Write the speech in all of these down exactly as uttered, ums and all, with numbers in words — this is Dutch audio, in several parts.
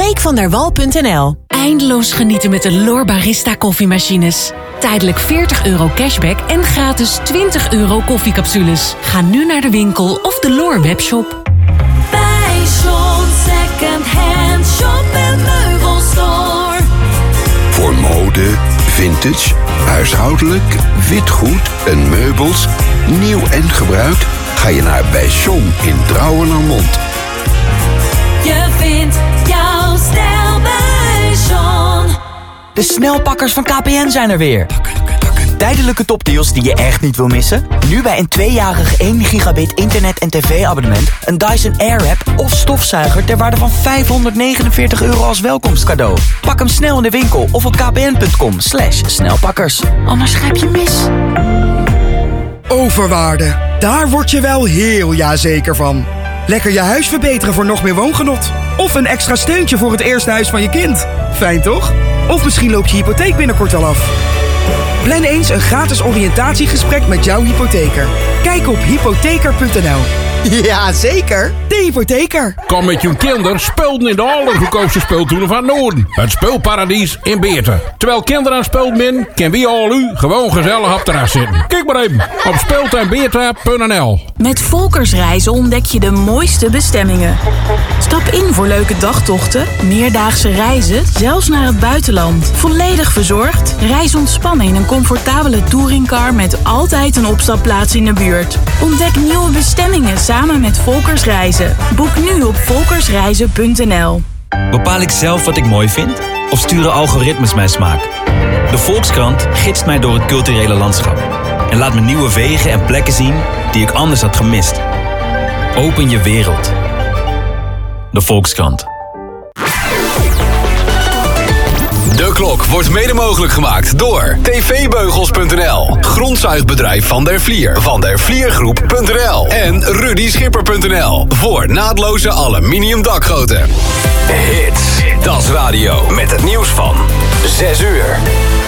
weekvanderwal punt n l. Eindeloos genieten met de L'OR Barista koffiemachines. Tijdelijk veertig euro cashback en gratis twintig euro koffiecapsules. Ga nu naar de winkel of de L'OR webshop. Bij John Second Hand Shop en Meubelstore. Voor mode, vintage, huishoudelijk, witgoed en meubels, nieuw en gebruikt, ga je naar bij John in Drouwen-Lármond. Je vindt jouw stijl bij John. De snelpakkers van K P N zijn er weer. Tijdelijke topdeals die je echt niet wil missen? Nu bij een tweejarig één gigabit internet- en tv-abonnement... een Dyson Airwrap of stofzuiger ter waarde van vijfhonderdnegenenveertig euro als welkomstcadeau. Pak hem snel in de winkel of op kpn.com slash snelpakkers. Anders grijp je mis. Overwaarde, daar word je wel heel jazeker van. Lekker je huis verbeteren voor nog meer woongenot. Of een extra steuntje voor het eerste huis van je kind. Fijn toch? Of misschien loopt je hypotheek binnenkort al af. Plan eens een gratis oriëntatiegesprek met jouw hypotheker. Kijk op hypotheker punt n l. Ja, zeker. De hypotheker. Kom met je kinderen spelen in de allergoedkoopste speeltuinen van Noorden. Het speelparadies in Beerten. Terwijl kinderen aan het spelen zijn, kunnen we al u gewoon gezellig op het terras zitten. Kijk maar even op speeltuinbeerten punt n l. Met Volkersreizen ontdek je de mooiste bestemmingen. Stap in voor leuke dagtochten, meerdaagse reizen, zelfs naar het buitenland. Volledig verzorgd, reis ontspannen in een comfortabele touringcar met altijd een opstapplaats in de buurt. Ontdek nieuwe bestemmingen samen met Volkersreizen. Boek nu op volkersreizen punt n l. Bepaal ik zelf wat ik mooi vind? Of sturen algoritmes mijn smaak? De Volkskrant gidst mij door het culturele landschap. En laat me nieuwe wegen en plekken zien die ik anders had gemist. Open je wereld. De Volkskrant. De klok wordt mede mogelijk gemaakt door t v beugels punt n l, grondzuigbedrijf Van der Vlier, van der vliergroep punt n l en rudy schipper punt n l voor naadloze aluminium dakgoten. Hits, dat is radio met het nieuws van zes uur.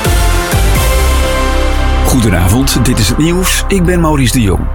Goedenavond, dit is het nieuws. Ik ben Maurice de Jong.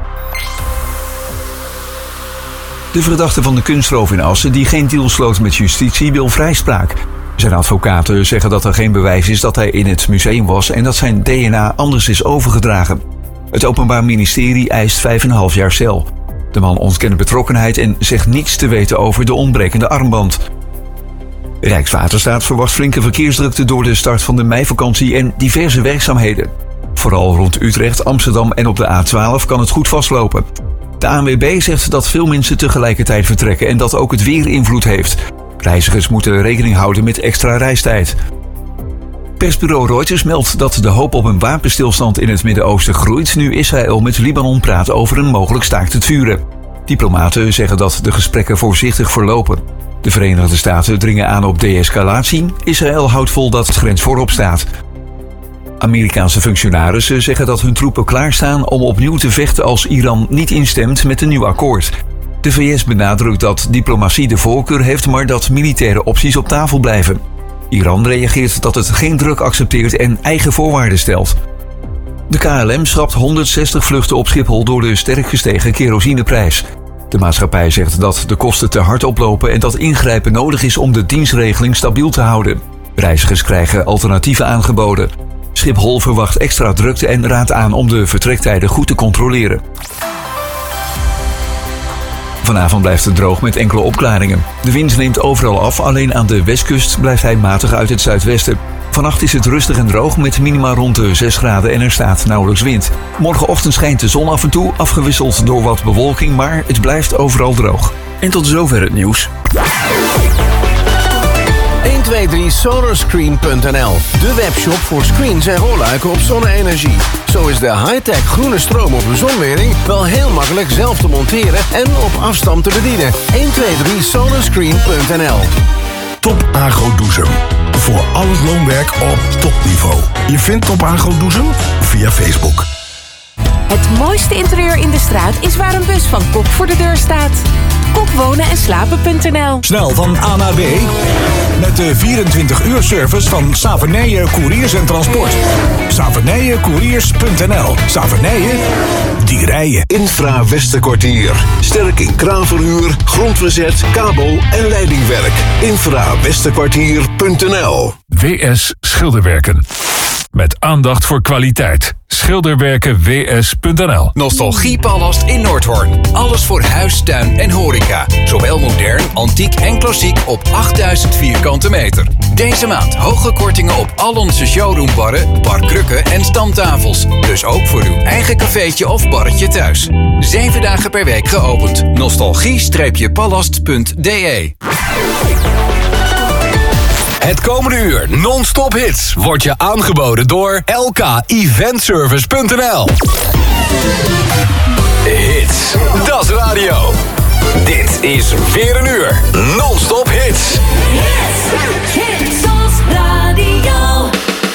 De verdachte van de kunstroof in Assen die geen deal sloot met justitie wil vrijspraak. Zijn advocaten zeggen dat er geen bewijs is dat hij in het museum was en dat zijn D N A anders is overgedragen. Het Openbaar Ministerie eist vijf en een half jaar cel. De man ontkent betrokkenheid en zegt niets te weten over de ontbrekende armband. Rijkswaterstaat verwacht flinke verkeersdrukte door de start van de meivakantie en diverse werkzaamheden. Vooral rond Utrecht, Amsterdam en op de A twaalf kan het goed vastlopen. De A N W B zegt dat veel mensen tegelijkertijd vertrekken en dat ook het weer invloed heeft. Reizigers moeten rekening houden met extra reistijd. Persbureau Reuters meldt dat de hoop op een wapenstilstand in het Midden-Oosten groeit nu Israël met Libanon praat over een mogelijk staakt het vuren. Diplomaten zeggen dat de gesprekken voorzichtig verlopen. De Verenigde Staten dringen aan op de-escalatie. Israël houdt vol dat de grens voorop staat. Amerikaanse functionarissen zeggen dat hun troepen klaarstaan om opnieuw te vechten als Iran niet instemt met een nieuw akkoord. De V S benadrukt dat diplomatie de voorkeur heeft, maar dat militaire opties op tafel blijven. Iran reageert dat het geen druk accepteert en eigen voorwaarden stelt. De K L M schrapt honderdzestig vluchten op Schiphol door de sterk gestegen kerosineprijs. De maatschappij zegt dat de kosten te hard oplopen en dat ingrijpen nodig is om de dienstregeling stabiel te houden. Reizigers krijgen alternatieven aangeboden. Schiphol verwacht extra drukte en raadt aan om de vertrektijden goed te controleren. Vanavond blijft het droog met enkele opklaringen. De wind neemt overal af, alleen aan de westkust blijft hij matig uit het zuidwesten. Vannacht is het rustig en droog met minima rond de zes graden en er staat nauwelijks wind. Morgenochtend schijnt de zon af en toe, afgewisseld door wat bewolking, maar het blijft overal droog. En tot zover het nieuws. honderdtwintig solarscreen punt n l, de webshop voor screens en rolluiken op zonne-energie. Zo is de high-tech groene stroom op uw zonwering wel heel makkelijk zelf te monteren en op afstand te bedienen. honderdtwintig solarscreen punt n l. Top Agro Doezum. Voor al het loonwerk op topniveau. Je vindt Top Agro Doezum via Facebook. Het mooiste interieur in de straat is waar een bus van Kok voor de deur staat. Kok wonen en slapen punt n l. Snel van A naar B. Met met de vierentwintig uur service van Savenije Couriers en Transport. Savenije Couriers punt n l. Savenije, die rijden. Infra Westerkwartier. Sterk in kraanverhuur, grondverzet, kabel en leidingwerk. Infra Westerkwartier punt n l. W S Schilderwerken. Met aandacht voor kwaliteit. Schilderwerken W S punt n l. Nostalgiepalast in Noordhoorn. Alles voor huis, tuin en horeca. Zowel modern, antiek en klassiek op achtduizend vierkante meter. Deze maand hoge kortingen op al onze showroombarren, barkrukken en stamtafels. Dus ook voor uw eigen cafeetje of barretje thuis. Zeven dagen per week geopend. nostalgie palast punt d e. Het komende uur non-stop hits wordt je aangeboden door L K eventservice punt n l. Hits, dat is radio. Dit is weer een uur non-stop hits. Hits, hits als radio.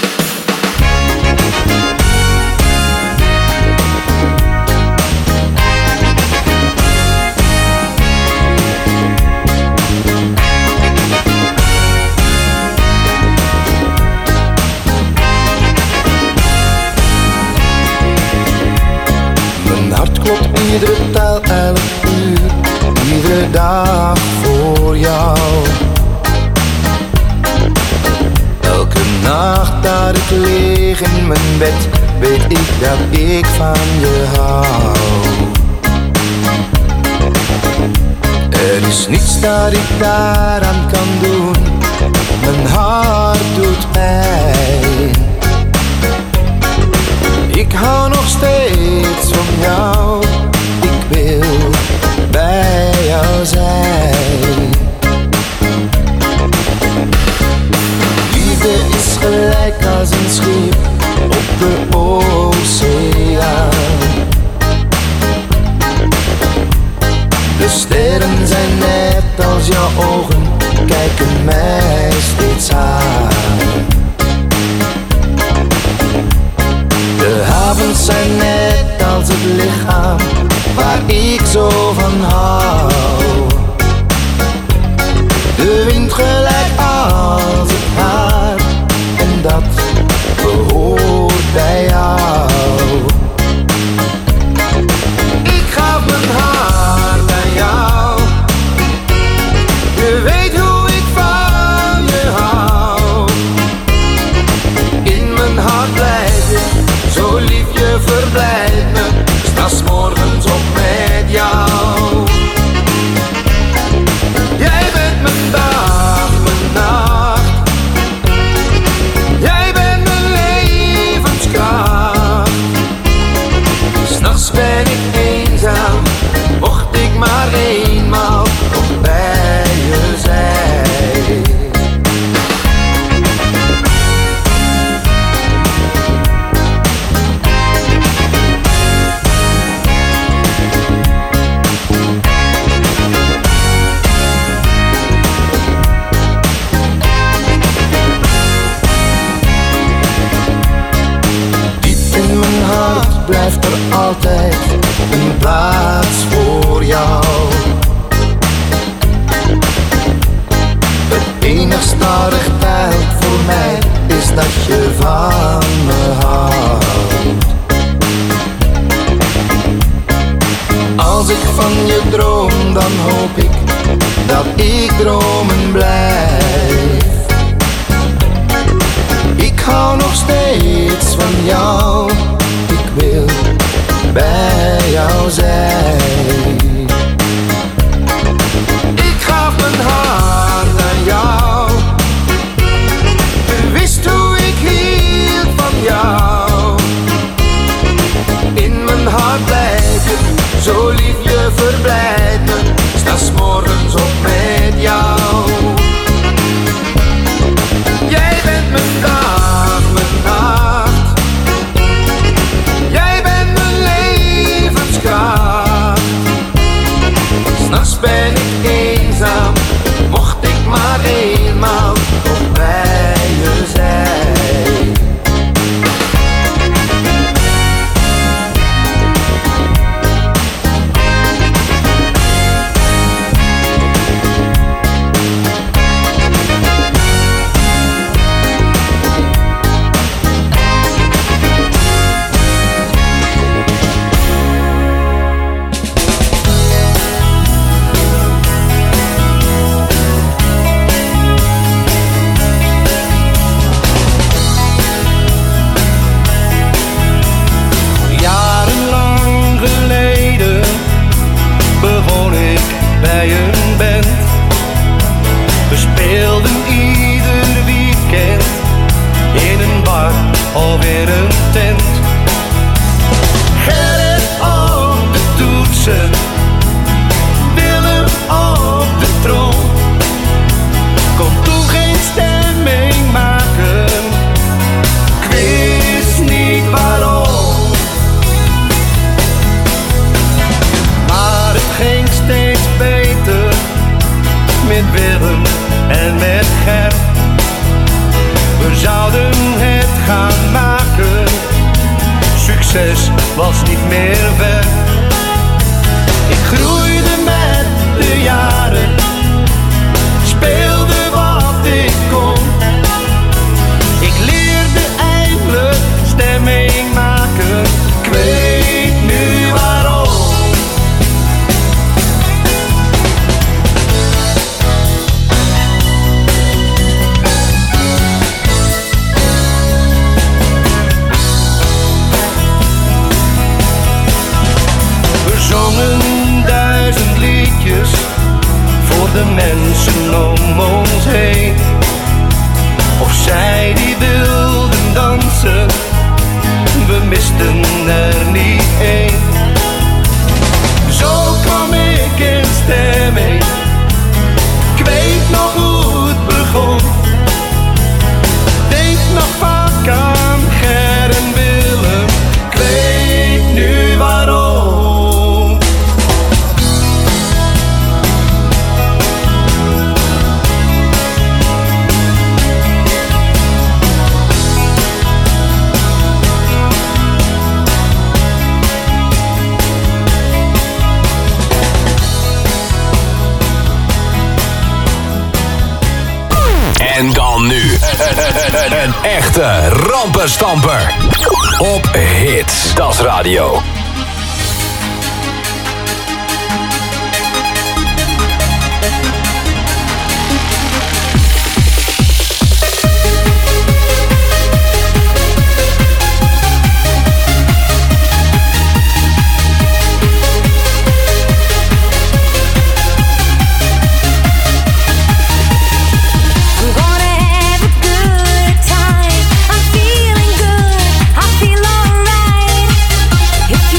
Mijn hart klopt iedere tel, elk uur, iedere dag voor jou. Elke nacht dat ik lig in mijn bed, weet ik dat ik van je hou. Er is niets dat ik daaraan kan doen, mijn hart doet pijn. Ik hou nog steeds van jou, ik wil bij jou zijn. Liefde is gelijk als een schip op de oceaan. De sterren zijn net als jouw ogen, kijken mij steeds aan. De havens zijn net als het lichaam waar ik zo van hou. De wind gelijk als het haar en dat behoort bij jou. Ik gaf mijn hart aan jou. Je weet hoe ik van je hou. In mijn hart blijf je, zo lief je verblijft me, 's morgens op met jou. Jij bent mijn dag, mijn nacht. Jij bent mijn levenskracht. 's Nachts ben ik eenzaam, mocht ik maar eenmaal nog bij je zijn. Blijft er altijd een plaats voor jou. Het enigste dat echt telt voor mij is dat je van me houdt. Als ik van je droom, dan hoop ik dat ik dromen blijf. Ik hou nog steeds van jou, ik wil bij jou zijn. Ik gaf mijn hart aan jou. Je wist hoe ik hield van jou. In mijn hart blijf je, zo lief je verblijft me, 's morgens op met jou. Jij bent mijn dag, mijn nacht. Jij bent mijn levenskracht. speelden ieder weekend in een bar of in een tent. Gerrit op de toetsen, Willem op de trom. Kon toen geen stemming maken, ik wist niet waarom. Maar het ging steeds beter met Willem en met Ger. We zouden het gaan maken, succes was niet meer ver. Ik groeide met de jaren, speelde wat ik kon. Ik leerde eindelijk stemming maken, ik weet nu waarom. We zongen duizend liedjes voor de mensen om ons heen. Of zij die wilden dansen, we misten er niet één. Zo kwam ik in stemming, ik weet nog hoe het begon. Denk nog vaak aan Ger en Willem, ik weet nu waarom. En dan nu, een echte rampenstamper. Op Hits, dat is radio. If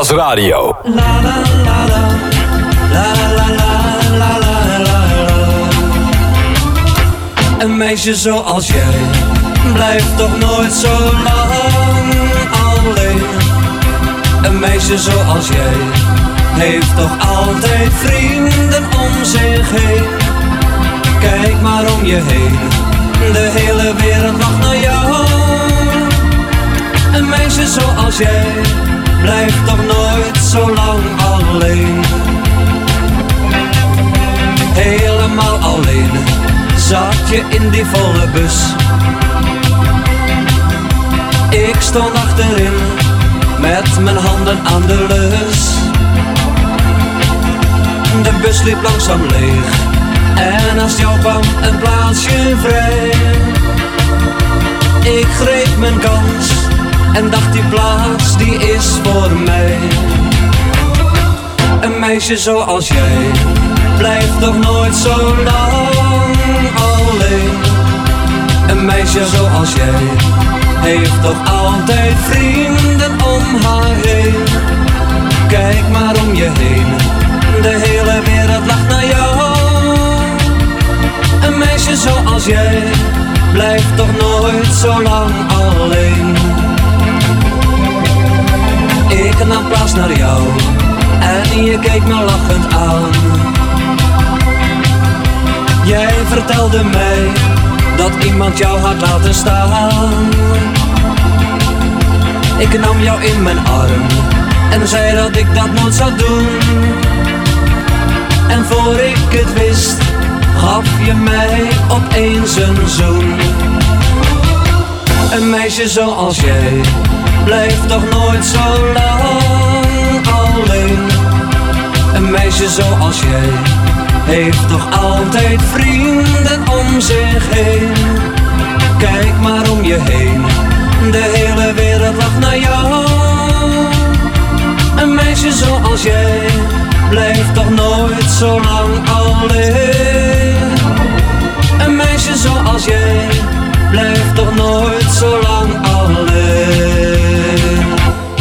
Stadsradio. La la la la, la la la la la la. Een meisje zoals jij blijft toch nooit zo lang alleen. Een meisje zoals jij heeft toch altijd vrienden om zich heen. Kijk maar om je heen, de hele wereld lacht naar jou. Een meisje zoals jij blijft toch nooit zo lang alleen. Helemaal alleen zat je in die volle bus. Ik stond achterin met mijn handen aan de lus. De bus liep langzaam leeg en naast jou kwam een plaatsje vrij. Ik greep mijn kans en dacht die plaats die is voor mij. Een meisje zoals jij blijft toch nooit zo lang alleen. Een meisje zoals jij heeft toch altijd vrienden om haar heen. Kijk maar om je heen, de hele wereld lacht naar jou. Een meisje zoals jij blijft toch nooit zo lang alleen. Ik nam plaats naar jou en je keek me lachend aan. Jij vertelde mij dat iemand jou had laten staan. Ik nam jou in mijn arm en zei dat ik dat nooit zou doen. En voor ik het wist, gaf je mij opeens een zoen. Een meisje zoals jij blijft toch nooit zo lang alleen. Een meisje zoals jij heeft toch altijd vrienden om zich heen. Kijk maar om je heen, de hele wereld lacht naar jou. Een meisje zoals jij blijft toch nooit zo lang alleen. Een meisje zoals jij blijft toch nooit zo lang alleen.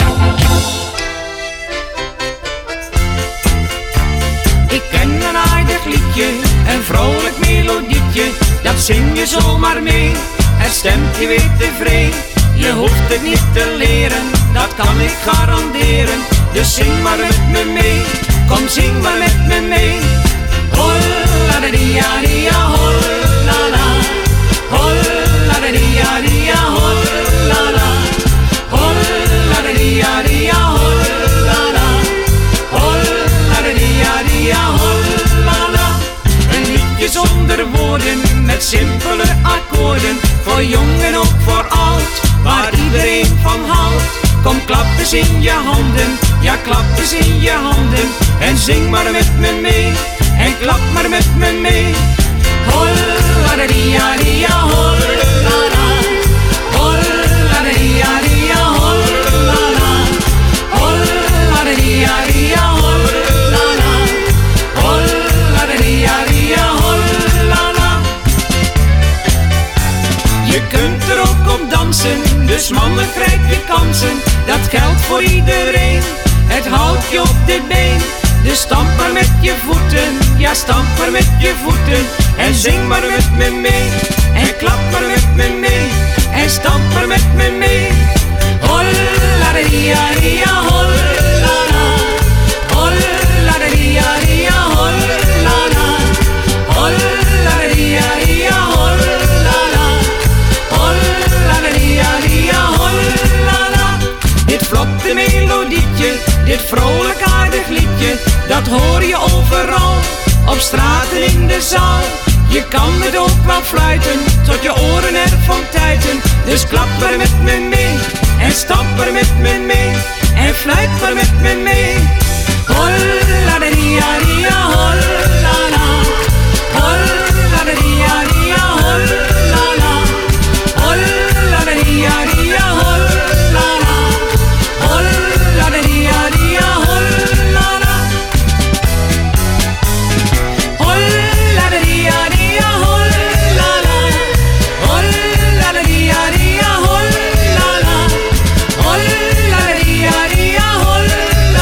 Ik ken een aardig liedje, een vrolijk melodietje, dat zing je zomaar mee, en stemt je weer tevreden. Je hoeft het niet te leren, dat kan ik garanderen, dus zing maar met me mee, kom zing maar met me mee. Holla da dia dia holla la, holla da dia dia holla la, holla da dia dia holla la, holla da dia dia holla la. Een liedje zonder woorden, met simpele akkoorden, voor jong en ook voor oud, waar iedereen van houdt. Kom klap eens in je handen, ja klap eens in je handen, en zing maar met me mee, en klap maar met me mee. Holla da dia dia holla la, holla da dia dia holla la, holla da dia dia holla la, holla da dia dia holla la. Je kunt er ook op dansen, dus mannen grijp je kansen, dat geldt voor iedereen, het houdt je op de been. Dus stamp maar met je voeten, ja stamp maar met je voeten, en zing maar met me mee, en klap maar met me mee, en stamp maar met me mee. Holla da dia dia holla la, holla da dia dia holla la, holla da dia dia holla la, holla da dia dia holla la. Dit vlotte melodietje, dit vrolijk aardig liedje, dat hoor je overal, op straat en in de zaal. Je kan het ook wel fluiten, tot je oren ervan tuiten. Dus klap maar met me mee, en stamp maar met me mee, en fluit maar met me mee. Holla da dia dia holla la, holla da dia dia holla la, holla da dia dia holla la, holla da dia dia holla la. Holla da dia dia holla la, holla da dia dia holla la, holla da dia dia holla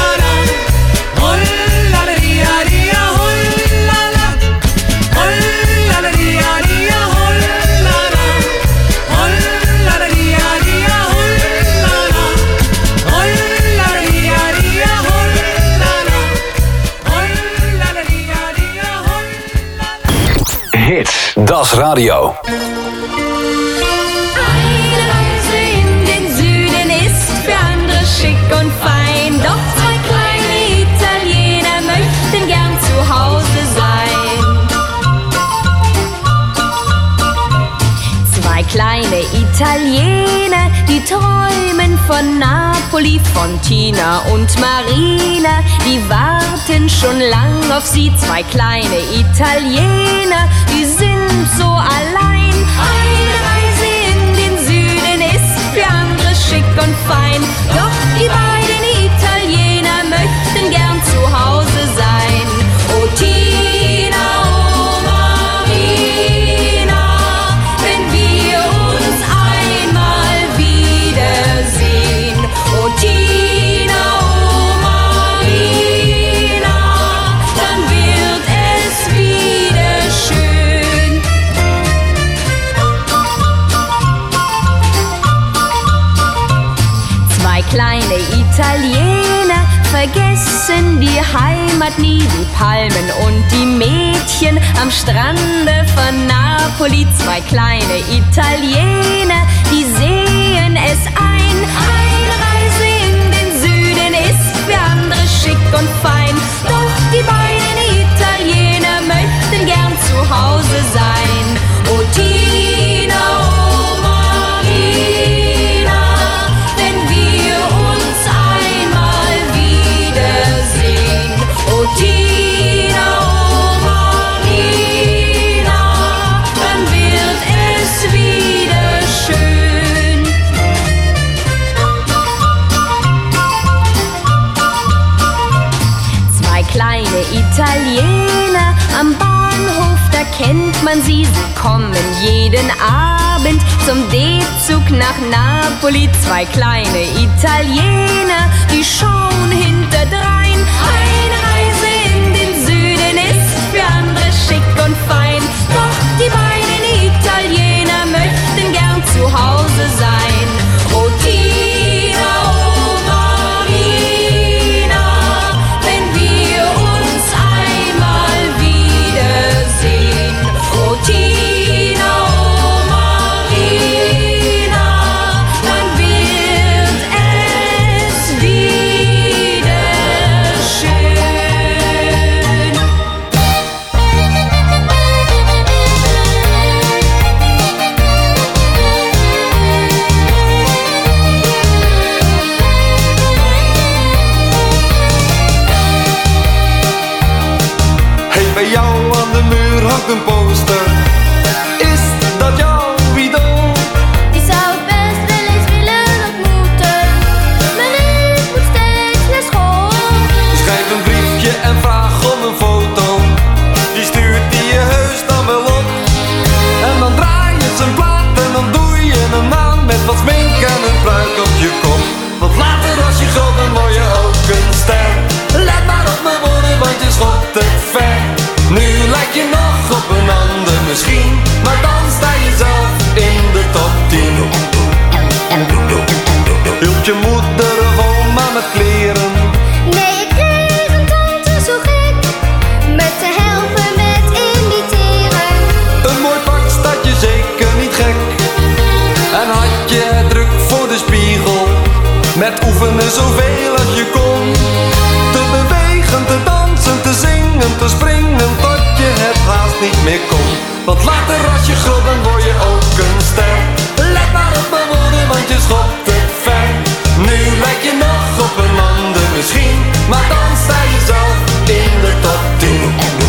Stads Radio. Eine Reise in den Süden ist für andere schick und fein. Doch zwei kleine Italiener möchten gern zu Hause sein. Zwei kleine Italiener, die träumen von Napoli, von Tina und Marina. Die warten schon lang auf sie, zwei kleine Italiener, die sind so allein. Eine Reise in den Süden ist für andere schick und fein. Doch die beiden Italiener möchten gern zu Hause sein. Oh Tina, oh Marina, wenn wir uns einmal wiedersehen. Oh Tina, oh Marina, dann wird es wieder schön. Zwei kleine Italiener vergessen die Heimat nie, die Palmen und die Mädchen am Strande von Napoli. Zwei kleine Italiener, die sehen es ein. Eine Reise in den Süden ist für andere schick und fein. Doch die beiden Italiener möchten gern zu Hause sein. Oh Tina, oh Marina, wenn wir uns einmal wiedersehen. Oh Tina, oh Marina, dann wird es wieder schön. Zwei kleine Italiener am Bahnhof, da kennt man sie, sie kommen jeden Abend zum D-Zug nach Napoli. Zwei kleine Italiener, die schauen hinterdrein. Eine Reise in den Süden ist für andere schick und fein. Doch die beiden Italiener möchten gern zu Hause sein. Oh Tina, oh Marina, wenn wir uns einmal wiedersehen. Oh Tina, oh Marina, dann wird es wieder schön. Hey, bij jou aan de muur hangt een poster. Is dat jouw idool? Ik zou het best wel eens willen ontmoeten, maar ik moet steeds naar school. Schrijf een briefje en vraag om een foto. Die stuurt die je heus dan wel op. En dan draai je zijn plaat en dan doe je hem aan met wat smink en een pruik op je kop. Want later als je groot dan word je ook een ster. Let maar op mijn woorden, want je schot het ver. Nu lijk je nog op een ander misschien, maar dan sta je zelf in de top tien. Hielp je moeder of oma met kleren? Nee, ik kreeg een tante zo gek, met te helpen met imiteren. Een mooi pak staat je zeker niet gek. En had je het druk voor de spiegel, met oefenen zoveel als je kon. Te bewegen, te dansen, te zingen, te springen, tot je het haast niet meer kon. Want later als je groot dan word je ook een ster. Let maar op mijn woorden, want je schot het ver. Nu lijk je nog op een ander misschien, maar dan sta je zelf in de top tien.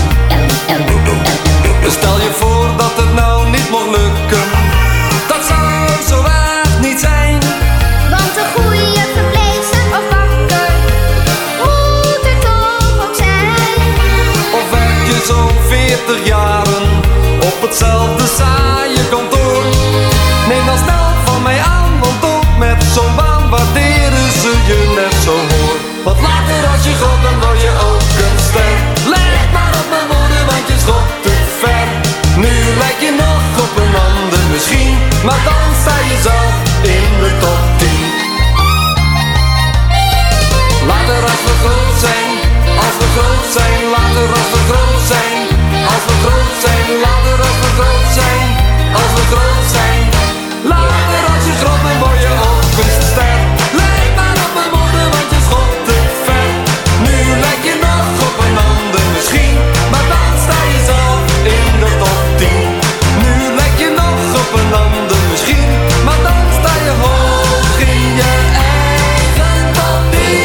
Stel je voor dat het nou niet mocht lukken, dat zou zo erg niet zijn. Want een goede verpleegster of bakker moet er toch ook zijn. Of werk je zo'n veertig jaren op hetzelfde saaie kantoor? Neem dan snel van mij aan, want ook met zo'n baan waarderen ze je net zo hoor. Want later als je groot dan word je ook een ster. Let maar op mijn woorden, want je schot het ver. Nu lijk je nog op een ander misschien, maar dan sta je zelf in de top tien. Later als we groot zijn, als we groot zijn, later als we groot zijn, als we groot zijn, later als we groot zijn. zijn, als we groot zijn. Later als je groot bent word je ook een ster. Lijk maar op mijn moeder, want je schot te ver. Nu lijk je nog op een ander misschien, maar dan sta je zelf in de top tien. Nu lijk je nog op een ander misschien, maar dan sta je hoog in je eigen top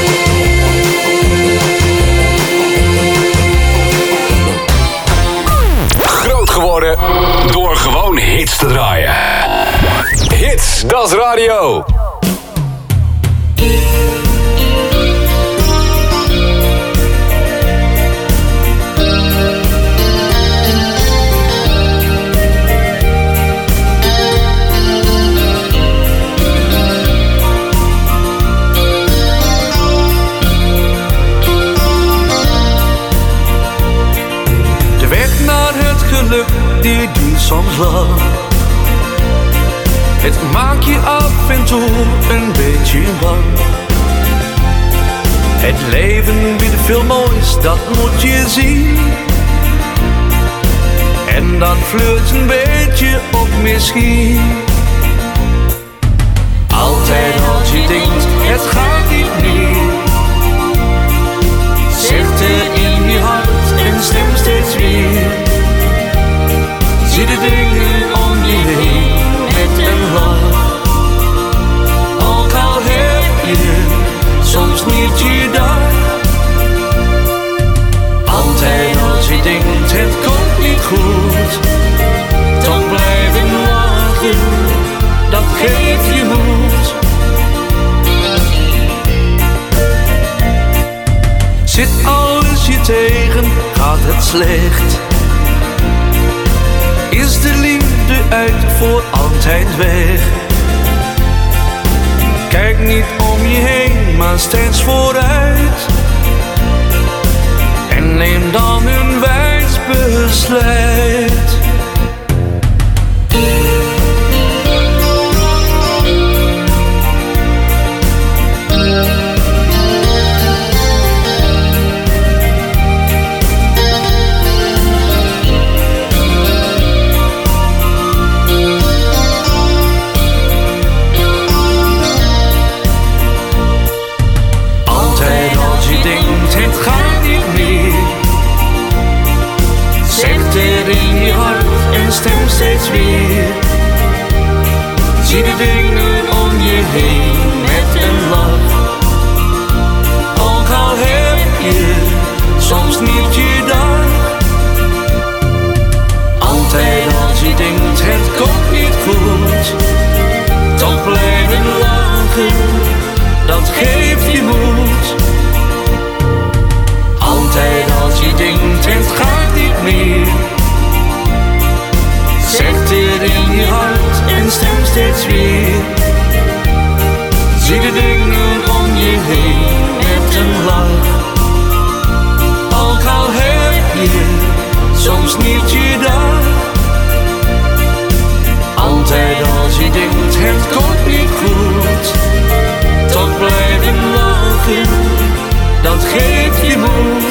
tien. Groot geworden door gewoon hits te draaien. Hits, dat is radio. De weg naar het geluk die duurt soms lang. Het maakt je af en toe een beetje bang. Het leven biedt veel moois, dat moet je zien. En dan flirt een beetje op misschien. Altijd als je denkt, het gaat niet meer, zegt er in je hart een stem steeds weer. Zie de dingen om je heen met een lach. Ook al heb je soms niet je dag. Altijd als je denkt het komt niet goed, dan blijven lachen, dat geeft je moed. Zit alles je tegen, gaat het slecht, is de liefde uit voor altijd weg. Kijk niet om je heen, maar steeds vooruit. En neem dan een wijs besluit. Het gaat niet meer, zegt er in je hart een stem steeds weer. Zie de dingen om je heen met een lach. Ook al heb je soms niet je dag. Altijd als je denkt het komt niet goed, toch blijven lachen, dat geeft je moed. Altijd als je denkt het gaat niet meer, zegt er in je hart een stem steeds weer. Zie de dingen om je heen met een lach. Ook al heb je soms niet je dag. Altijd als je denkt het komt niet goed, toch blijven lachen, dat geeft je moed.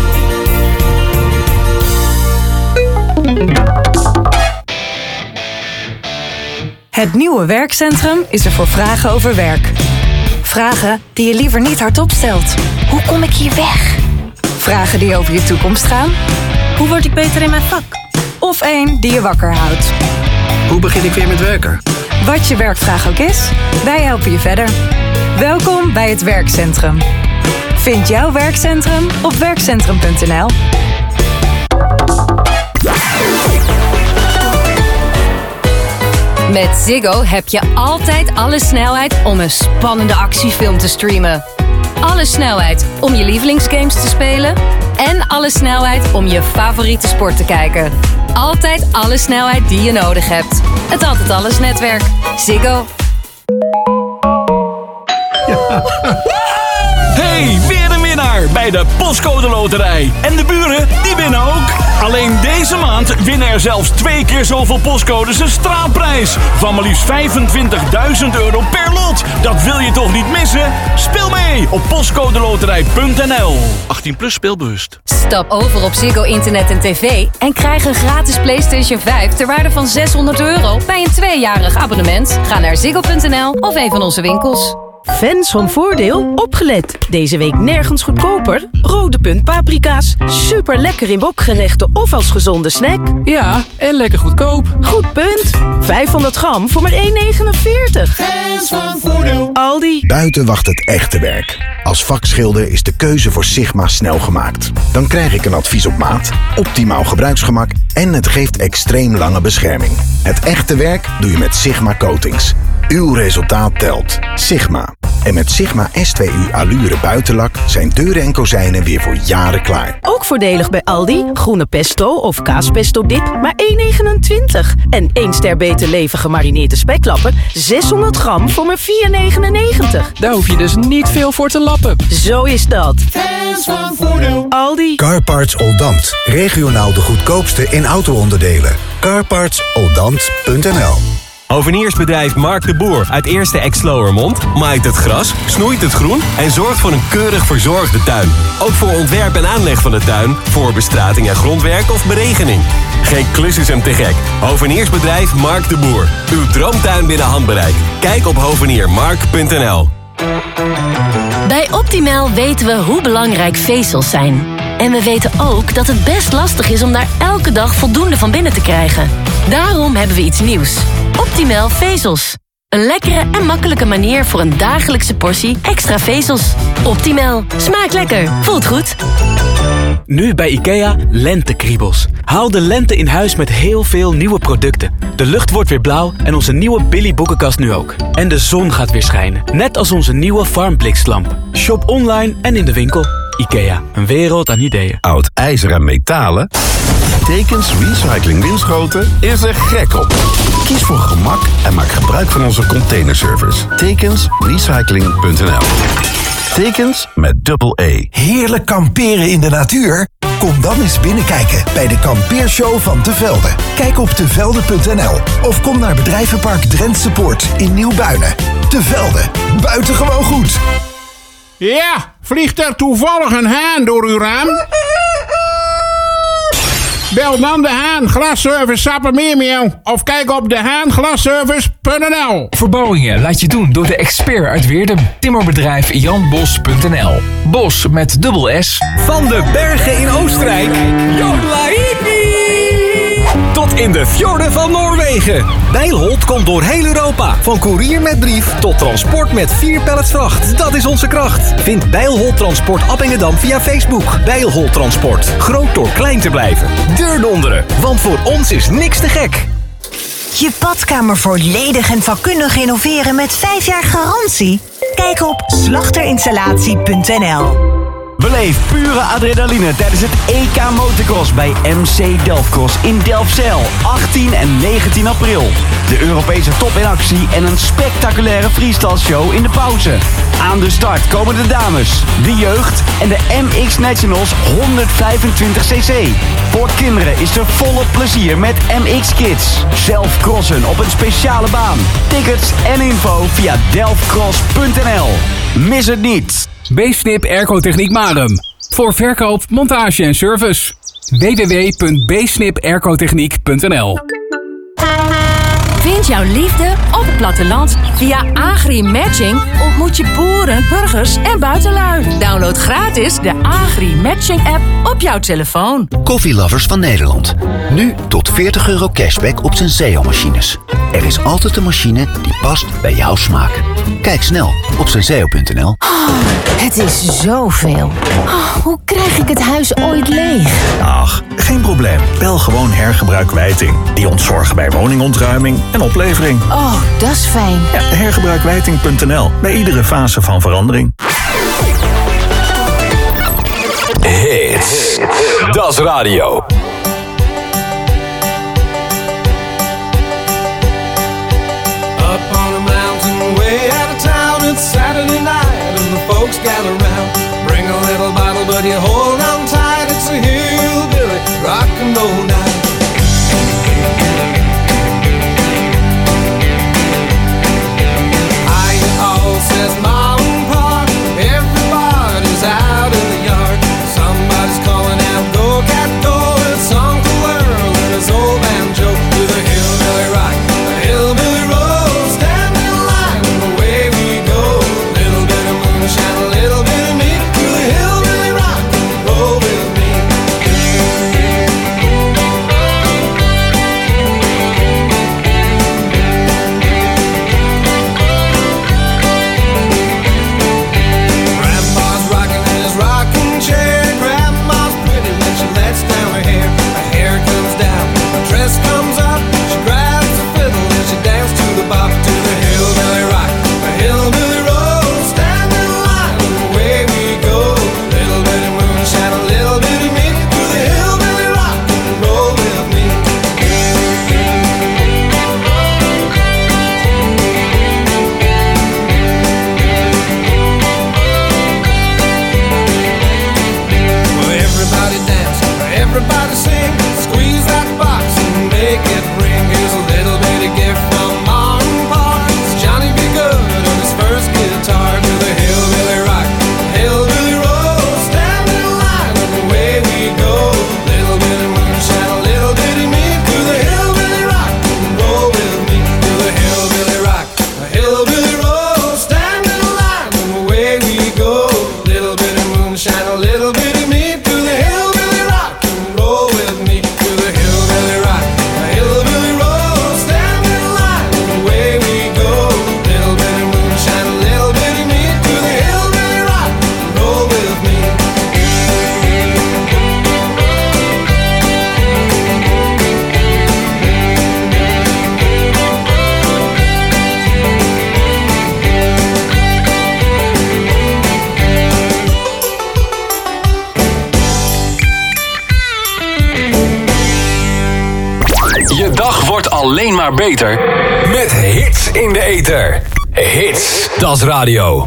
Het nieuwe werkcentrum is er voor vragen over werk. Vragen die je liever niet hardop stelt. Hoe kom ik hier weg? Vragen die over je toekomst gaan. Hoe word ik beter in mijn vak? Of één die je wakker houdt. Hoe begin ik weer met werken? Wat je werkvraag ook is, wij helpen je verder. Welkom bij het werkcentrum. Vind jouw werkcentrum op werkcentrum punt n l. Met Ziggo heb je altijd alle snelheid om een spannende actiefilm te streamen. Alle snelheid om je lievelingsgames te spelen. En alle snelheid om je favoriete sport te kijken. Altijd alle snelheid die je nodig hebt. Het Altijd Alles netwerk. Ziggo. Hey, weer een winnaar bij de Postcode Loterij. En de buren, die winnen ook. Alleen deze maand winnen er zelfs twee keer zoveel postcodes een straatprijs van maar liefst vijfentwintigduizend euro per lot. Dat wil je toch niet missen? Speel mee op postcodeloterij punt n l. achttien plus speelbewust. Stap over op Ziggo Internet en tv en krijg een gratis PlayStation vijf ter waarde van zeshonderd euro bij een tweejarig abonnement. Ga naar ziggo punt n l of een van onze winkels. Fans van Voordeel, opgelet. Deze week nergens goedkoper. Rode punt paprika's. Super lekker in wokgerechten of als gezonde snack. Ja, en lekker goedkoop. Goed punt. vijfhonderd gram voor maar één negenenveertig. Fans van Voordeel. Aldi. Buiten wacht het echte werk. Als vakschilder is de keuze voor Sigma snel gemaakt. Dan krijg ik een advies op maat, optimaal gebruiksgemak en het geeft extreem lange bescherming. Het echte werk doe je met Sigma Coatings. Uw resultaat telt. Sigma. En met Sigma S twee U Allure buitenlak zijn deuren en kozijnen weer voor jaren klaar. Ook voordelig bij Aldi. Groene pesto of kaaspesto dip, maar één negenentwintig. En één ster beter leven gemarineerde speklappen, zeshonderd gram voor maar vier negenennegentig. Daar hoef je dus niet veel voor te lappen. Zo is dat. Fans van Voordeel. Aldi. Carparts Oldambt. Regionaal de goedkoopste in auto-onderdelen. carparts oldambt punt n l. Hoveniersbedrijf Mark de Boer uit Eerste Ex-Slowermond maait het gras, snoeit het groen en zorgt voor een keurig verzorgde tuin. Ook voor ontwerp en aanleg van de tuin, voor bestrating en grondwerk of beregening. Geen klus is hem te gek. Hoveniersbedrijf Mark de Boer. Uw droomtuin binnen handbereik. Kijk op hoveniermark punt n l. Bij Optimal weten we hoe belangrijk vezels zijn. En we weten ook dat het best lastig is om daar elke dag voldoende van binnen te krijgen. Daarom hebben we iets nieuws. Optimal vezels. Een lekkere en makkelijke manier voor een dagelijkse portie extra vezels. Optimal. Smaakt lekker. Voelt goed. Nu bij IKEA lentekriebels. Haal de lente in huis met heel veel nieuwe producten. De lucht wordt weer blauw en onze nieuwe Billy boekenkast nu ook. En de zon gaat weer schijnen. Net als onze nieuwe Farmblikslamp. Shop online en in de winkel. IKEA, een wereld aan ideeën. Oud ijzer en metalen? Tekens Recycling Winschoten is er gek op. Kies voor gemak en maak gebruik van onze containerservice. Tekens Recycling punt n l. Tekens met dubbel E. Heerlijk kamperen in de natuur? Kom dan eens binnenkijken bij de kampeershow van Te Velde. Kijk op tevelde punt n l of kom naar bedrijvenpark Drentse Poort in Nieuwbuinen. Te Velde, buitengewoon goed. Ja, vliegt er toevallig een haan door uw raam? Bel dan de Haan Glasservice Sappemeermeeuw of kijk op de haan glasservice punt n l. Verbouwingen laat je doen door de expert uit Weerdum. Timmerbedrijf jan bos punt n l. Bos met dubbel S. Van de bergen in Oostenrijk, Jodlaïpi, tot in de fjorden van Noorwegen. Bijlholt komt door heel Europa. Van koerier met brief tot transport met vier pallets vracht. Dat is onze kracht. Vind Bijlholt Transport Appingedam via Facebook. Bijlholt Transport. Groot door klein te blijven. Deurdonderen. Want voor ons is niks te gek. Je badkamer volledig en vakkundig renoveren met vijf jaar garantie? Kijk op slachterinstallatie punt n l. Beleef pure adrenaline tijdens het E K Motocross bij M C Delftcross in Delfzijl. achttien en negentien april. De Europese top in actie en een spectaculaire freestyle show in de pauze. Aan de start komen de dames, de jeugd en de M X Nationals honderdvijfentwintig cc. Voor kinderen is er volop plezier met M X Kids. Zelf crossen op een speciale baan. Tickets en info via delftcross punt n l. Mis het niet. B-Snip Airco-techniek Marum. Voor verkoop, montage en service. w w w punt b snip aircotechniek punt n l. Vind jouw liefde op het platteland. Via Agri-Matching ontmoet je boeren, burgers en buitenlui. Download gratis de Agri-Matching app op jouw telefoon. Koffielovers van Nederland. Nu tot veertig euro cashback op Senseo-machines. Er is altijd een machine die past bij jouw smaak. Kijk snel op senseo punt n l. Oh, het is zoveel. Oh, hoe krijg ik het huis ooit leeg? Ach, geen probleem. Bel gewoon Hergebruik Wijting. Die ontzorgen bij woningontruiming en oplevering. Oh, dat is fijn. Ja, hergebruikwijting punt n l. Bij iedere fase van verandering. Hits. Das Radio. It's Saturday night and the folks gather round. Bring a little bottle, but you hold on tight. It's a hillbilly rock and jungle night. High all says Mountain Park, everybody's out in the yard. Somebody's calling out, go cat go, it's Uncle Earl and his old banjo. To the hillbilly rock, the hillbilly road, stand in line and away we go. Little bit of moonshine, a little bit of meat, to the hillbilly rock and roll with me. Grandma's rocking in his rocking chair. Grandma's pretty when she lets down her hair. Her hair comes down, her dress comes up. She grabs a fiddle and she dances to the bop. To the hillbilly rock, the hillbilly road, stand in line and away we go. Little bit of moonshine, a little bit of meat, to the hillbilly rock and roll with me. Well, everybody dance, everybody sing, squeeze that box and make it ring. Here's a little bit of gift from Mountain Park. It's Johnny B. Good on his first guitar. To the hillbilly rock, hillbilly road, stand in line and away we go. Little bit of moonshine, a little bit of meat, to the hillbilly rock and roll with me. To the hillbilly rock, a hillbilly road, stand in line and away we go. Little bit of moonshine, a little bit of meat, to the hillbilly rock and roll with me. To the hillbilly rock, a hillbilly road, stand in line and away we go. Little bit of moonshine, a little bit of meat, to the hillbilly rock and roll with me. Je dag wordt alleen maar beter met hits in de ether. Hits, dat is radio.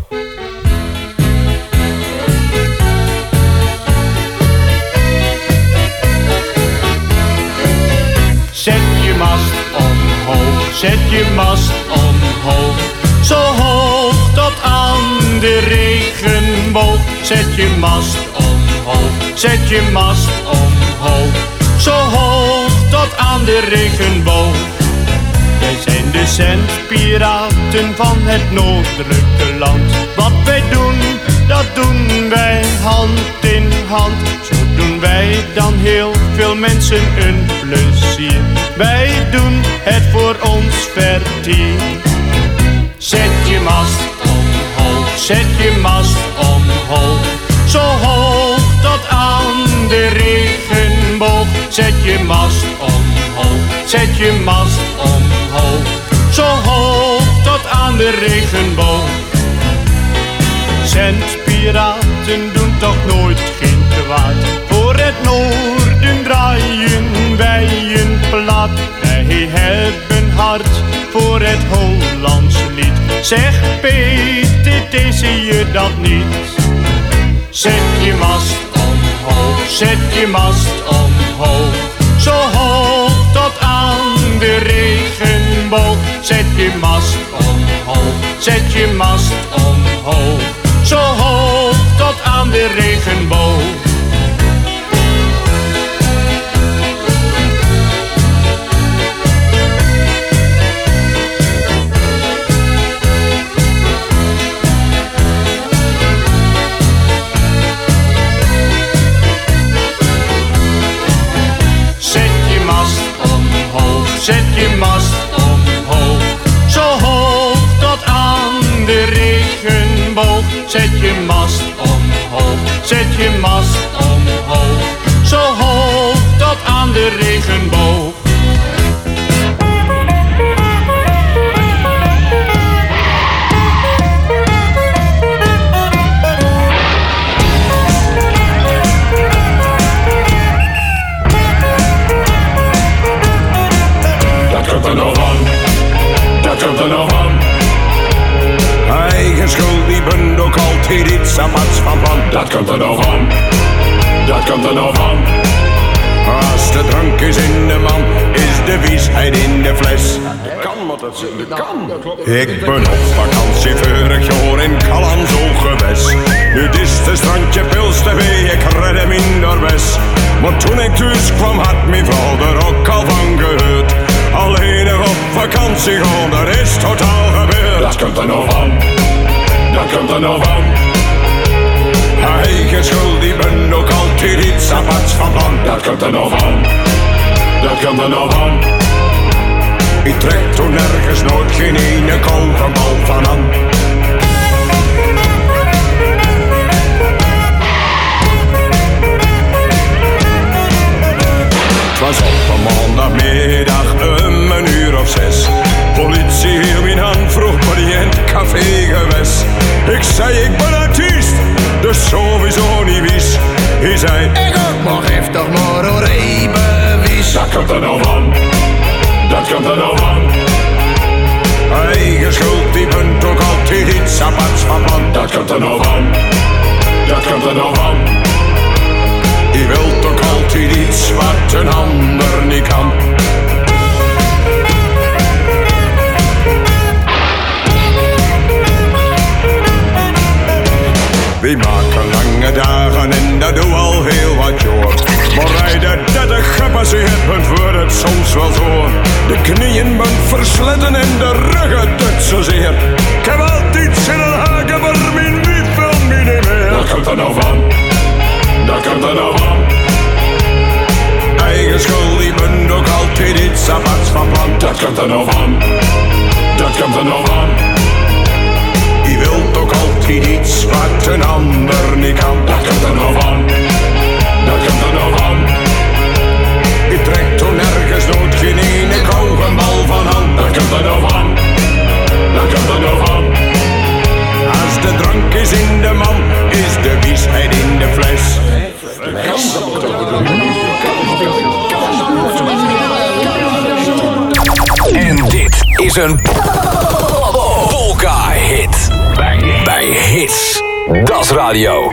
Zet je mast omhoog, zet je mast omhoog. Zo hoog tot aan de regenboog. Zet je mast omhoog, zet je mast omhoog. Zo hoog tot aan de regenboog. Wij zijn de zendpiraten van het noordelijke land. Wat wij doen, dat doen wij hand in hand. Zo doen wij dan heel veel mensen een plezier. Wij doen het voor ons vertier. Zet je mast omhoog, zet je mast omhoog. Zo hoog tot aan de regenboog. Zet je mast omhoog, zet je mast omhoog. Zo hoog tot aan de regenboog. Zendpiraten doen toch nooit geen kwaad. Voor het noorden draaien wij een plaat. Wij hebben hart voor het Hollands lied. Zeg Peter, zie je dat niet? Zet je mast omhoog, zet je mast omhoog. Zo hoog tot aan de regenboog. Zet je mast omhoog, zet je mast omhoog. Zo hoog tot aan de regenboog. Zet je mast omhoog, zo hoog tot aan de regenboog. Zet je mast omhoog, zet je mast omhoog. Zo hoog tot aan de regenboog. Dat komt er nog aan, dat komt er nog aan. Eigen schuld, die bent ook altijd iets apart van plan. Dat komt er nog aan, dat komt er nog aan. Als de drank is in de man, is de wiesheid in de fles. Dat kan, wat dat zit, dat kan. Ik ben op vakantie vorig jaar in Callan zo geweest. Nu is de strandje pils te wee, ik red hem in Noorwest. Maar toen ik thuis kwam had mijn vrouw er ook al van gehoord. Alleen nog op vakantie gaan, dat is totaal gebeurd. Dat komt er nog van, dat komt er nog van. Eigen schuld, die ben ook altijd iets aparts van plan. Dat komt er nog van, dat komt er nog van. Ik trek toen nergens nooit geen ene kogelbal van aan. Het was op een maandagmiddag om een uur of zes. Politie hield mijn hand, vroeg me die in het café geweest. Ik zei ik ben artiest, dus sowieso niet wies. Hij zei ik ook, maar geef toch maar een rijbewijs. Dat komt er nou van, dat komt er nou van. Eigen schuld, die bent ook altijd iets aparts van plan. Dat komt er nou van, dat komt er nou van. Je wilt ook altijd iets wat een ander niet kan. We maken lange dagen en dat doe al heel wat jaar. Maar rijden dertig gepasseerd bent, wordt het soms wel zo. De knieën bent versleten en de ruggen doet zozeer. Ik heb altijd zin in haken, maar mijn wiet wil me niet meer. Dat komt er nou van, dat komt er nou van. Eigen schuld, die bent ook altijd iets aparts van plan. Dat komt er nou van, dat komt er nou van. Je wilt ook altijd iets wat een ander niet kan. Dat komt er nou van, dat komt er nou van. Je trekt toen nergens nooit geen ene kogelbal van hand. Dat komt er nou van, dat komt er nou van. Als de drank is in de man, is de wiesheid in de fles. En dit is een polka-hit. Bij, bij Hits. Das Radio.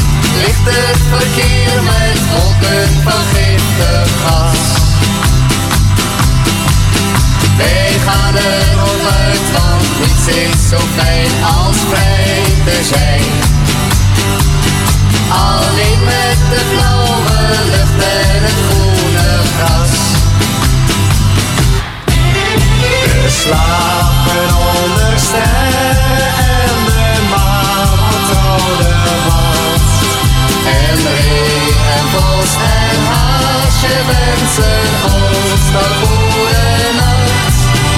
het verkeer met wolken van giftig gas. is zo fijn als vrij te zijn. Alleen met de blauwe lucht en het groene gras. We slapen onder sterren en de maan onthouden wat. En ree en bos en haasje wensen ons dat goede nacht.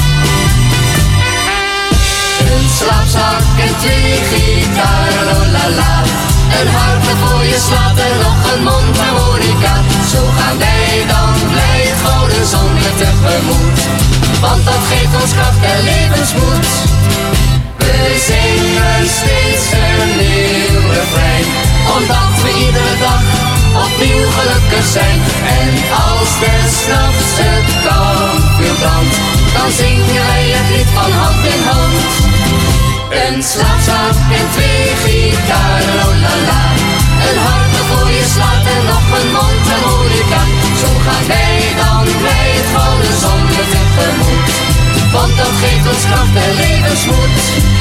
Een slaapzak en twee gitaren, oh la la. Een hart voor je slaat en nog een mondharmonica. Zo gaan wij dan blij het gouden zonlicht tegemoet. Want dat geeft ons kracht en levensmoed. We zingen steeds een nieuw refrein, omdat we iedere dag opnieuw gelukkig zijn. En als des nachts het kampvuur brandt, dan zingen wij het lied van hand in hand. Een slaapzak en twee gitaren, oh la la. Een hart voor je slaat en nog een mondharmonica. Zo gaan wij dan bij het gouden zonlicht tegemoet. Want dat geeft ons kracht en levensmoed.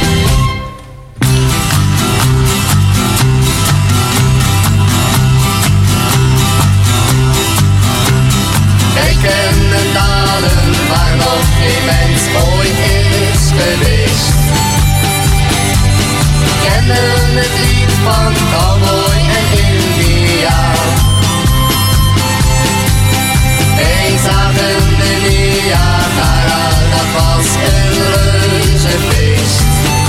Wij kennen dalen waar nog geen mens ooit is geweest. Kennen het lied van cowboy en indiaan. Wij zagen de Niagara, dat was een reuzefeest.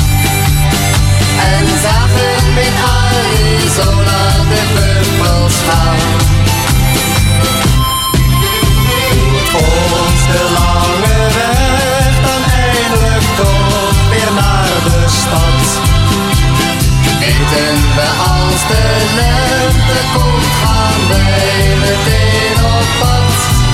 En zagen in Arizona de buffels gaan. Voert ons de lange weg dan eindelijk toch weer naar de stad. Weten we als de lente komt, gaan wij meteen op pad.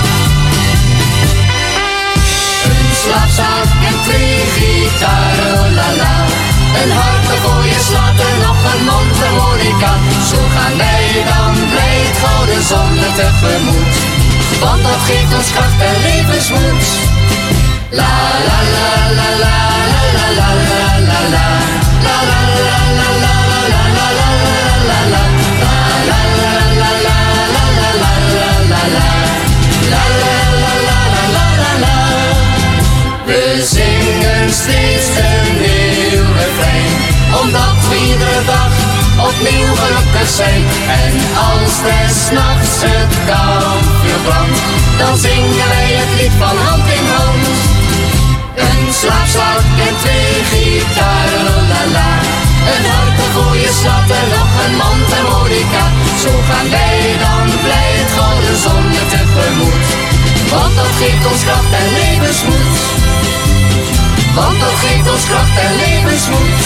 Een slaapzak en twee gitaren, oh la la. Een hart voor je slaat en nog een mondharmonica. Zo gaan wij dan blij het gouden zonlicht tegemoet. Want dat geeft ons kracht en levensmoed. La la la la la la la la la la la. La la la la la la la la la la. La la la la la la la la la la. La la la la la la la. We zingen steeds een nieuw refrein, omdat we iedere dag opnieuw gelukkig zijn. En als des nachts het kampvuur brandt, dan zingen wij het lied van hand in hand. Een slaapzak en twee gitaren, oh la la. Een hart voor je slaat en nog een mondharmonica. Zo gaan wij dan blij het gouden zonlicht tegemoet. Want dat geeft ons kracht en levensmoed. Want dat geeft ons kracht en levensmoed.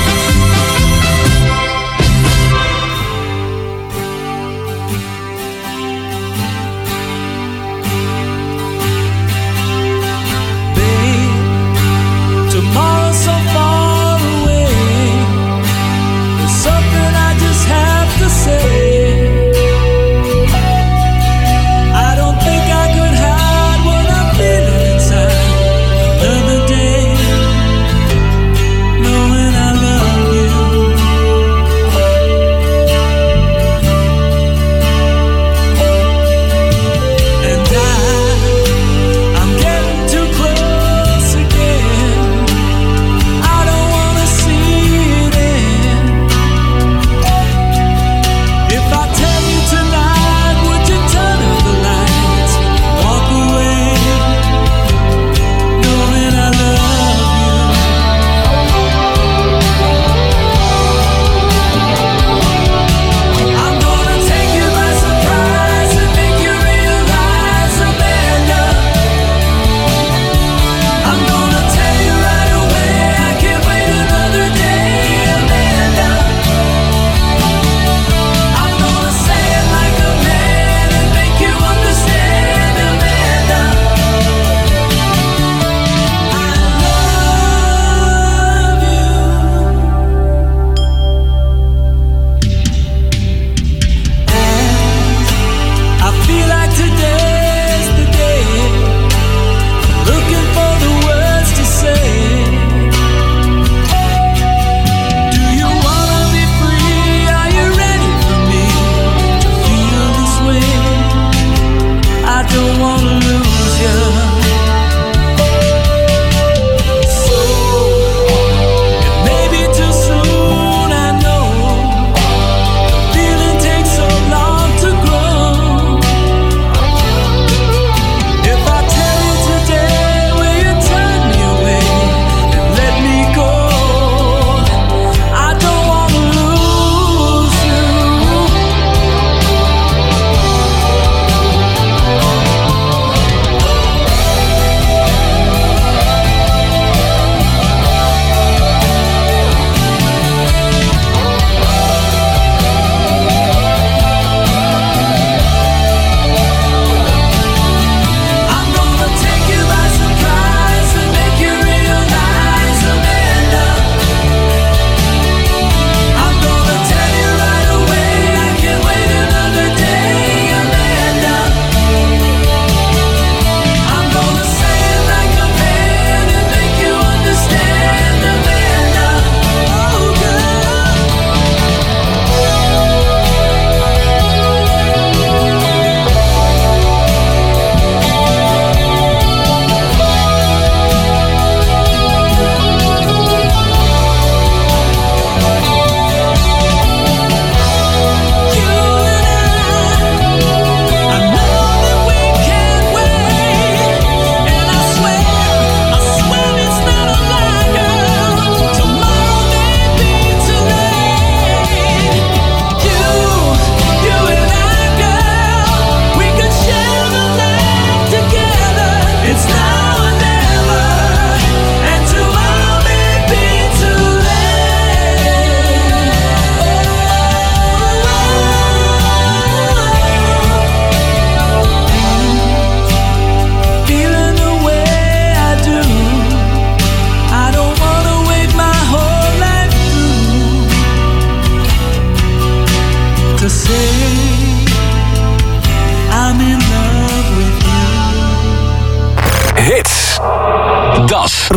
Tomorrow's so far away. There's something I just have to say. I don't think I could hide what I'm feeling inside another day.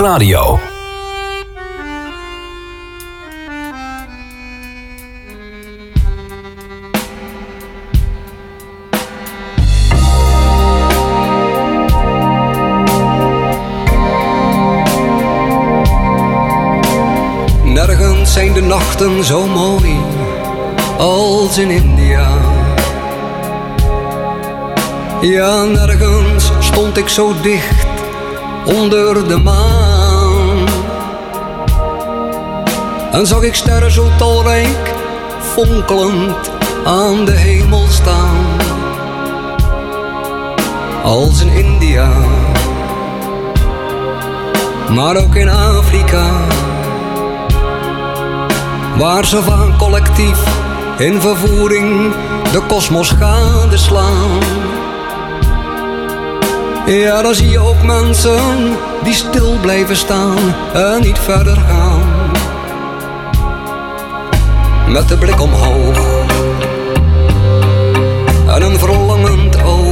radio. Nergens zijn de nachten zo mooi als in India. Ja, nergens stond ik zo dicht onder de maan. En zag ik sterren zo talrijk, fonkelend aan de hemel staan. Als in India, maar ook in Afrika, waar ze van collectief in vervoering de kosmos gadeslaan. Ja, dan zie je ook mensen die stil blijven staan en niet verder gaan. Met de blik omhoog en een verlangend oog.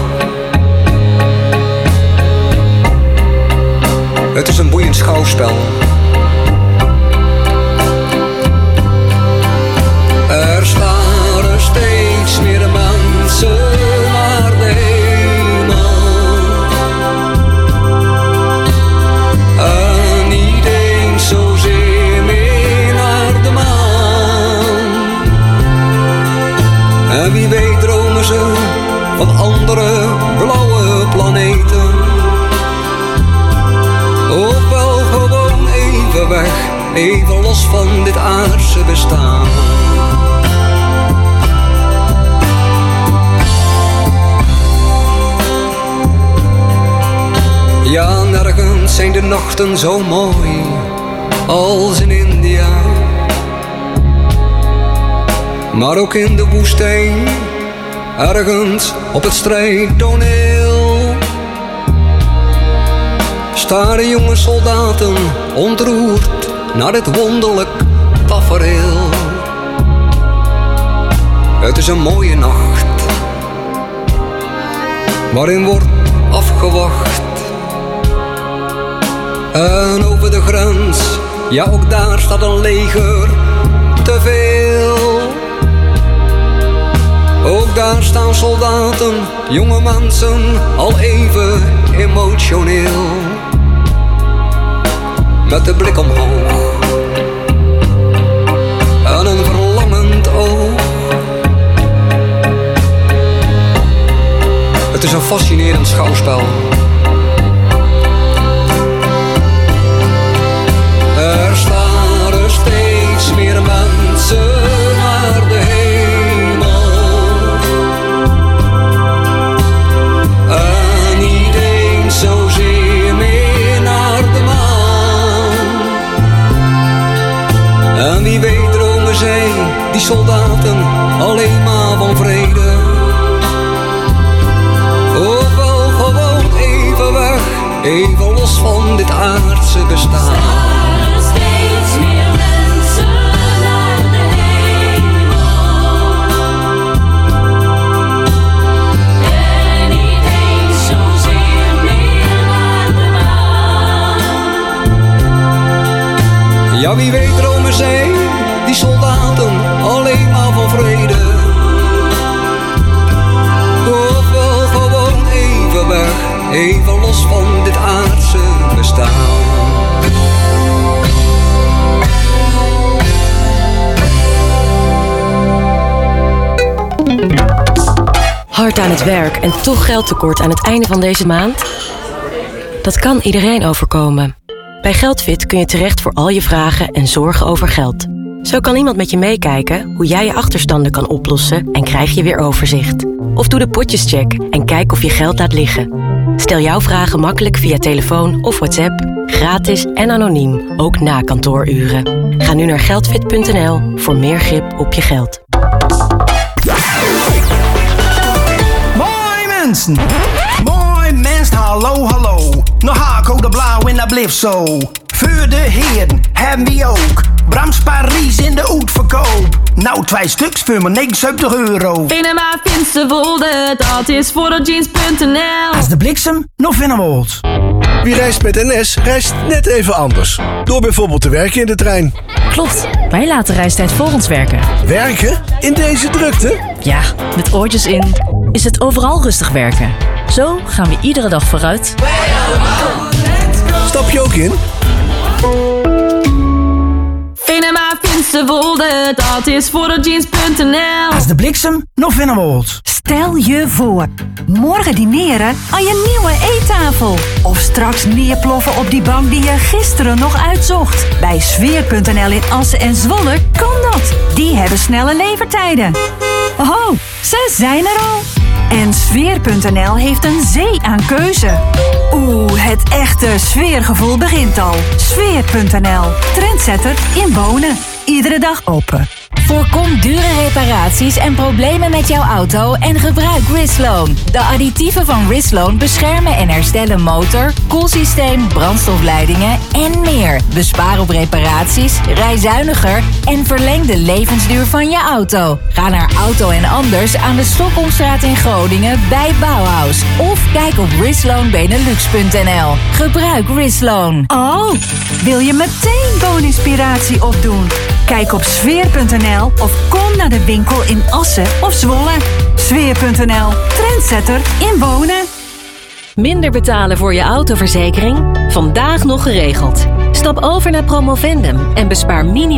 Het is een boeiend schouwspel. Er staren steeds meer mensen naar de hemel. En niet eens zozeer meer naar de maan. En wie weet dromen ze van andere blauwe planeten. Of wel gewoon even weg, even los van dit aardse bestaan. Ja, nergens zijn de nachten zo mooi als in India. Maar ook in de woestijn, ergens op het strijdtoneel, staren jonge soldaten ontroerd naar dit wonderlijk tafereel. Het is een mooie nacht, waarin wordt afgewacht. En over de grens, ja ook daar staat een leger te veel. Ook daar staan soldaten, jonge mensen, al even emotioneel. Met de blik omhoog en een verlangend oog. Het is een fascinerend schouwspel. Er staren steeds meer mensen naar de hemel. En niet eens zozeer meer naar de maan. En wie weet dromen zij, die soldaten, alleen maar van vrede. Of wel gewoon even weg, even los van dit aardse bestaan. Ja, wie weet dromen zij, die soldaten, alleen maar van vrede. Of wel gewoon even weg, even los van dit aardse bestaan. Hard aan het werk en toch geldtekort aan het einde van deze maand? Dat kan iedereen overkomen. Bij Geldfit kun je terecht voor al je vragen en zorgen over geld. Zo kan iemand met je meekijken hoe jij je achterstanden kan oplossen en krijg je weer overzicht. Of doe de potjescheck en kijk of je geld laat liggen. Stel jouw vragen makkelijk via telefoon of WhatsApp, gratis en anoniem, ook na kantooruren. Ga nu naar geldfit punt n l voor meer grip op je geld. Mooi mensen! Mooi mensen, hallo, hallo. Nog haak ook de blauw en dat blijft zo. Voor de heren hebben we ook Brams Parijs in de uitverkoop. Nou, twee stuks voor maar negenenzeventig euro. Venema Finsterwolde, dat is fotojeans punt n l. Als de bliksem nog vinden wilt. Wie reist met N S, reist net even anders. Door bijvoorbeeld te werken in de trein. Klopt, wij laten reistijd voor ons werken. Werken? In deze drukte? Ja, met oortjes in is het overal rustig werken. Zo gaan we iedere dag vooruit. Stap je ook in? Venema Finsterwolde, dat is fotojeans punt n l. Als de bliksem nog vinden wilt. Stel je voor, morgen dineren aan je nieuwe eettafel. Of straks neerploffen op die bank die je gisteren nog uitzocht. Bij sfeer punt n l in Assen en Zwolle kan dat. Die hebben snelle levertijden. Oh, ze zijn er al. En sfeer punt n l heeft een zee aan keuze. Oeh, het echte sfeergevoel begint al. sfeer punt n l, trendsetter in wonen. Iedere dag open. Voorkom dure reparaties en problemen met jouw auto en gebruik Risloan. De additieven van Risloan beschermen en herstellen motor, koelsysteem, brandstofleidingen en meer. Bespaar op reparaties, rij zuiniger en verleng de levensduur van je auto. Ga naar Auto en Anders aan de Stockholmstraat in Groningen bij Bauhaus. Of kijk op risloan benelux punt n l. Gebruik Risloan. Oh, wil je meteen wooninspiratie opdoen? Kijk op sfeer punt n l of kom naar de winkel in Assen of Zwolle. sfeer punt n l, trendsetter in wonen. Minder betalen voor je autoverzekering? Vandaag nog geregeld. Stap over naar Promovendum en bespaar minimaal